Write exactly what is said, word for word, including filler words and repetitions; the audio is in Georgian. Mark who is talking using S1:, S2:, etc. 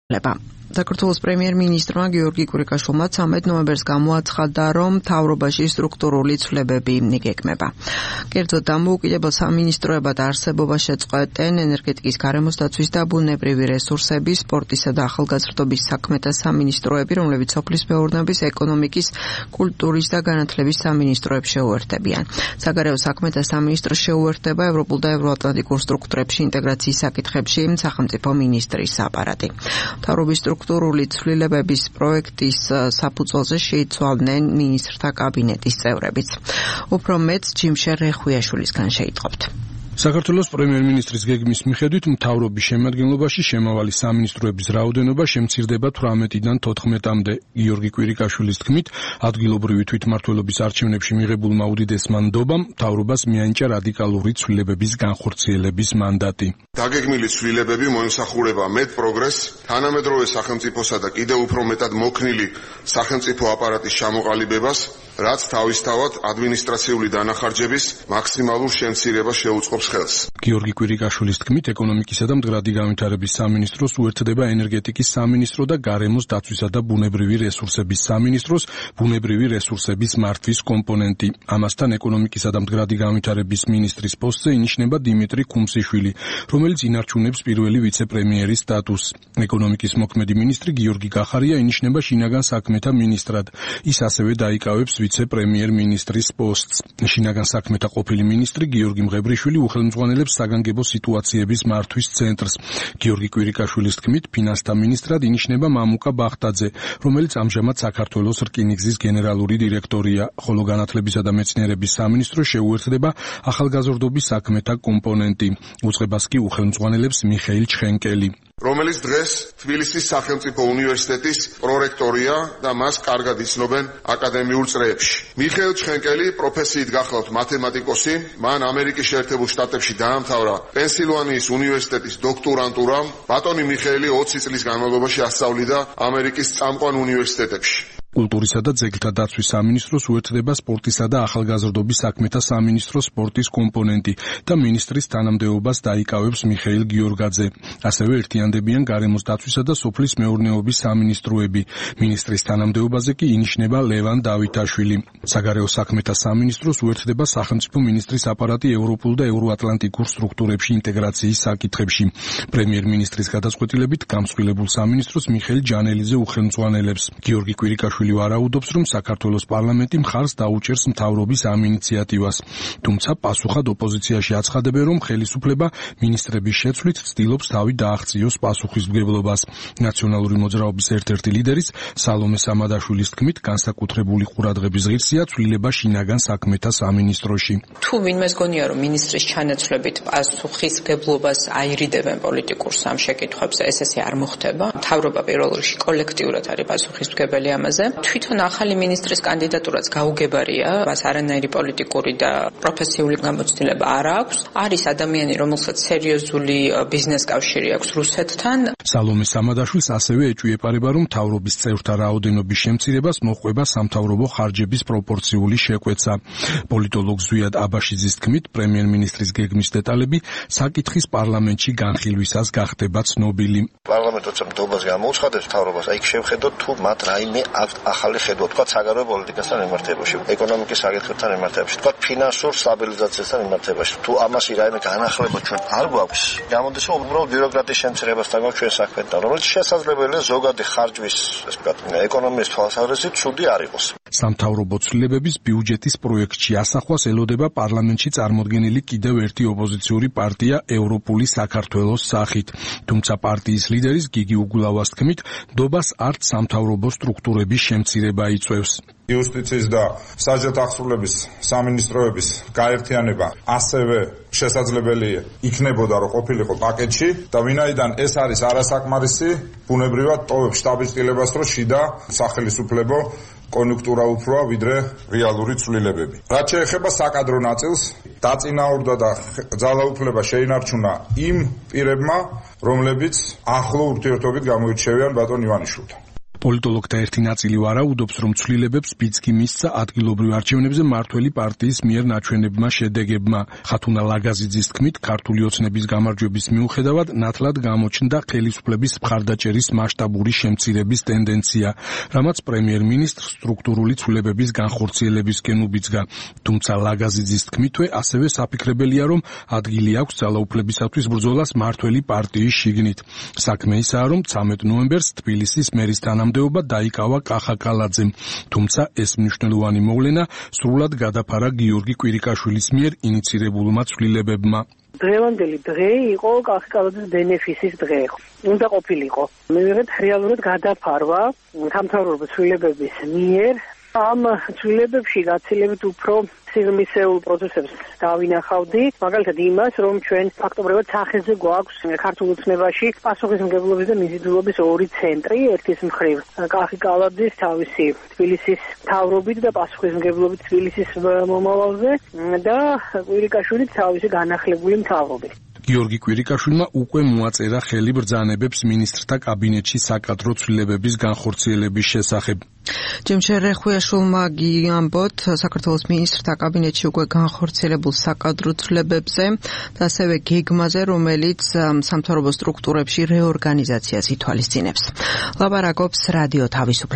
S1: საქართველოს პრემიერ-მინისტრმა გიორგი კვირიკაშვილმა ცამეტ ნოემბერს გამოაცხადა, რომ მთავრობაში სტრუქტურული ცვლილებები იგეგმება. კერძოდ დამოუკიდებელ სამინისტროებად არსებობა შეწყვეტენ ენერგეტიკის, გარემოს დაცვის და ბუნებრივი რესურსების, სპორტისა და ახალგაზრდობის საქმეთა სამინისტროები, რომლებიც სოფლის მეურნეობის, ეკონომიკის, კულტურის და განათლების სამინისტროებს შეუერთებიან. საგარეო საქმეთა სამინისტრო შეუერთდება ევროპულ და ევროატლანტიკურ სტრუქტურებში ინტეგრაციის საკითხებში სახელმწიფო მინისტრის აპარატი. მთავრობის სტრუქტურული ცვლილებების პროექტის საფუძველზე შეიცვალნენ მინისტრთა კაბინეტის წევრებიც. უფრო მეტ ჯიმშერ რეხვიაშვილისგან შეიტყობთ.
S2: საქართველოს პრემიერ-მინისტრის გეგმის მიხედვით მთავრობის შემადგენლობაში შემავალი სამინისტროების რაოდენობა შემცირდება თვრამეტიდან თოთხმეტამდე. გიორგი კვირიკაშვილის თქმით, ადგილობრივი თვითმმართველობის არჩევნებში მიღებულმა უდიდესმა ნდობამ მთავრობას მიანიჭა რადიკალური ცვლილებების განხორციელების მანდატი.
S3: დაგეგმილი ცვლილებები მოემსახურება მეტ პროგრესს, თანამედროვე სახელმწიფოსა და კიდევ უფრო მეტად მოქნილი სახელმწიფო აპარატის ჩამოყალიბებას, რაც თავისთავად ადმინისტრაციული დანახარჯების მაქსიმალურ შემცირებას შეუწყობს ხელს.
S2: გიორგი კვირიკაშვილის თქმით, ეკონომიკისა და მდგრადი განვითარების სამინისტროს უერთდება ენერგეტიკის სამინისტრო და გარემოს დაცვისა და ბუნებრივი რესურსების სამინისტროს ბუნებრივი რესურსების მართვის კომპონენტი. ამასთან ეკონომიკისა და მდგრადი განვითარების მინისტრის პოსტზე ინიშნება დიმიტრი ქუმსიშვილი, რომელიც ინარჩუნებს პირველი ვიცე-პრემიერის სტატუსს. ეკონომიკის მოქმედი მინისტრი გიორგი გახარია ინიშნება შინაგან საქმეთა მინისტრად. ის ასევე დაიკავებს ვიცე-პრემიერ-მინისტრის პოსტს. შინაგან საქმეთა ყოფილი მინისტრი გიორგი მღებრიშვილი უხელმძღვანელებს საგანგებო სიტუაციების მართვის ცენტრს. გიორგი კვირიკაშვილის თქმით, ფინანსთა მინისტრად ინიშნება მამუკა ბახტაძე, რომელიც ამჟამად საქართველოს რკინიგზის გენერალური დირექტორია, ხოლო განათლებისა და მეცნიერების სამინისტრო შეუერთდება ახალგაზრდობის საქმეთა კომპონენტი. უწყებას კი უხელმძღვანელებს მიხეილ ჩხენკელი,
S3: რომელიც დღეს თბილისის სახელმწიფო უნივერსიტეტის პრორექტორია და მას კარგად იცნობენ აკადემიურ წრეებში. მიხეილ ჩხენკელი პროფესიით გახლავთ მათემატიკოსი, მან ამერიკის შეერთებულ შტატებში დაამთავრა პენსილვანიის უნივერსიტეტის დოქტორანტურა. ბატონი მიხეილი ოცი წლის განმავლობაში ასწავლიდა ამერიკის წამყვან უნივერსიტეტებში.
S2: კულტურისა და ძეგლთა დაცვის სამინისტროს უერთდება სპორტისა და ახალგაზრდობის საქმეთა სამინისტროს სპორტის კომპონენტი და მინისტრის თანამდებობას დაიკავებს მიხეილ გიორგაძე. ასევე ერთიანდებიან გარემოს დაცვისა და სოფლის მეურნეობის სამინისტროები. მინისტრის თანამდებობაზე კი ინიშნება ლევან დავითაშვილი. საგარეო საქმეთა სამინისტროს უერთდება სახელმწიფო მინისტრის აპარატი ევროპულ და ევროატლანტიკურ სტრუქტურებში ინტეგრაციის საკითხებში. პრემიერ-მინისტრის გადაწყვეტილებით გამსხვილებულ სამინისტროს მიხეილ ჯანელიძე უხელმძღვანელებს. გიორგი კვირიკაშვილი ვარაუდობს, რომ საქართველოს პარლამენტი მხარს დაუჭერს მთავრობის ამ ინიციატივას. თუმცა პასუხად ოპოზიციაში აცხადებენ, რომ ხელისუფლება მინისტრების შეცვლით ცდილობს თავი დააღწიოს პასუხისმგებლობას. ნაციონალური მოძრაობის ერთ-ერთი ლიდერის სალომე სამადაშვილის თქმით, განსაკუთრებული ყურადღების ღირსია ცვლილება შინაგან საქმეთა სამინისტროში.
S4: თუ ვინმეს გონია, რომ მინისტრის ჩანაცვლებით პასუხისმგებლობას აირიდებენ პოლიტიკურს ამ შეკითხვებზე, ეს ესე არ მოხდება. მთავრობა პირველ რიგში კოლექტიურად არის პასუხისმგებელი ამაზე. თვითონ ახალი მინისტრის კანდიდატურაც გაუგებარია, მას არანაირი პოლიტიკური და პროფესიული გამოცდილება არ აქვს. არის ადამიანი, რომელსაც სერიოზული ბიზნეს კავშირი აქვს რუსეთთან.
S2: სალომე სამადაშვილს ასევე ეჭვი ეპარება, რომ მთავრობის წევრთა რაოდენობის შემცირებას მოჰყვება სამთავრობო ხარჯების პროპორციული შეკვეცა. პოლიტოლოგ ზვიად აბაშიძის თქმით, პრემიერ-მინისტრის გეგმის დეტალები საკითხის პარლამენტში განხილვისას გახდება ცნობილი.
S5: პარლამენტი ნდობას გამოუცხადებს მთავრობას, აი შევხედოთ თუ მათ რაიმე ახალი ხედვა თქვა საგარეო პოლიტიკასთან მიმართებაში, ეკონომიკის საკითხებთან მიმართებაში, თქვა ფინანსურ სტაბილიზაციასთან მიმართებაში. თუ ამასი რაიმე განახლება ჩვენ არ გვაქვს, გამოდის რომ უბრალოდ ბიუროკრატიის შემცირებასთან გვაქვს ჩვენ საქმეთან, რომელიც შესაძლებელია ზოგადი ხარჯვის, ესე ვთქვათ, ეკონომიის თვალსაზრისით ცუდი არ იყოს.
S2: სამთავრობო ცვლილებების ბიუჯეტის პროექტში ასახვას ელოდება პარლამენტში წარმოდგენილი კიდევ ერთი ოპოზიციური პარტია ევროპული საქართველოს სახით. თუმცა პარტიის ლიდერის გიგი უგულავას თქმით, ნდობას არც სამთავრობო სტრუქტურების შემცირება იწვევს.
S6: იუსტიციის და საჯარო აღსრულების სამინისტროების გაერთიანება ასევე შესაძლებელი იქნებოდა, რომ ყოფილიყო პაკეტში და ვინაიდან ეს არის არასაკმარისი, ბუნებრივად ტოვებს შტაბის ცვლილებას, რომ შიდა სახელისუფლებო კონიუნქტურა უფროა ვიდრე რეალური ცვლილებები. რაც შეეხება საკადრო ნაწილს, დაწინაურდა და ძალაუფლება შეინარჩუნა იმ პირებმა, რომლებიც ახლო ურთიერთობით გამოირჩევიან ბატონ ივანიშვილთან.
S2: პოლიტოლოგთა ერთი ნაწილი ვარაუდობს, რომ ცვლილებებს ბიცკი მისცა ადგილობრივ არჩევნებზე მმართველი პარტიის მიერ ნაჩვენებმა შედეგებმა. ხათუნა ლაგაზიძის თქმით, ქართული ოცნების გამარჯვების მიუხედავად ნათლად გამოჩნდა ხელისუფლების მხარდაჭერის მასშტაბური შემცირების ტენდენცია, რამაც პრემიერ-მინისტრს სტრუქტურული ცვლილებების განხორციელებისკენ უბიძგა. თუმცა ლაგაზიძის თქმითვე ასევე საფიქრებელია, რომ ადგილი აქვს ძალაუფლებისათვის ბრძოლას მმართველი პარტიის შიგნით. საქმე ისაა, რომ ცამეტ ნოემბერს თბილისის მერის თანამდებობა დაიკავა კახა კალაძემ, თუმცა ეს მნიშვნელოვანი მოვლენა სრულად გადაფარა გიორგი კვირიკაშვილის მიერ ინიცირებულმა ცვლილებებმა.
S7: დღევანდელი დღე იყო კახა კალაძის ბენეფისის დღე. უნდა ყოფილიყო. მივიღეთ რეალურად გადაფარვა სამთავრობო ცვლილებების მიერ. ამ ცვლილებებში გაცილებით უფრო სიღრმისეულ პროცესებს დავინახავდი, მაგალითად იმას, რომ ჩვენ ფაქტობრივად სახეზე გვაქვს ქართულ ოცნებაში პასუხისმგებლობის და მიზიდულობის ორი ცენტრი, ერთის მხრივ კახი კალაძის თავისი თბილისის მთავრობით და პასუხისმგებლობით თბილისის მომავალზე და კვირიკაშვილის თავისი განახლებული მთავრობით.
S2: გიორგი კვირიკაშვილმა უკვე მოაწერა ხელი ბრძანებებს მინისტრთა კაბინეტში საკადრო ცვლილებების განხორციელების შესახებ.
S1: ჯემშერ რეხუიაშვილმა გიამბოთ საქართველოს მინისტრთა კაბინეტში უკვე განხორციელებულ საკადრო ცვლილებებზე და ასევე გეგმაზე, რომელიც სამთავრობო სტრუქტურებში რეორგანიზაციას ითვალისწინებს. ლაპარაკობს რადიო თავისუფლება.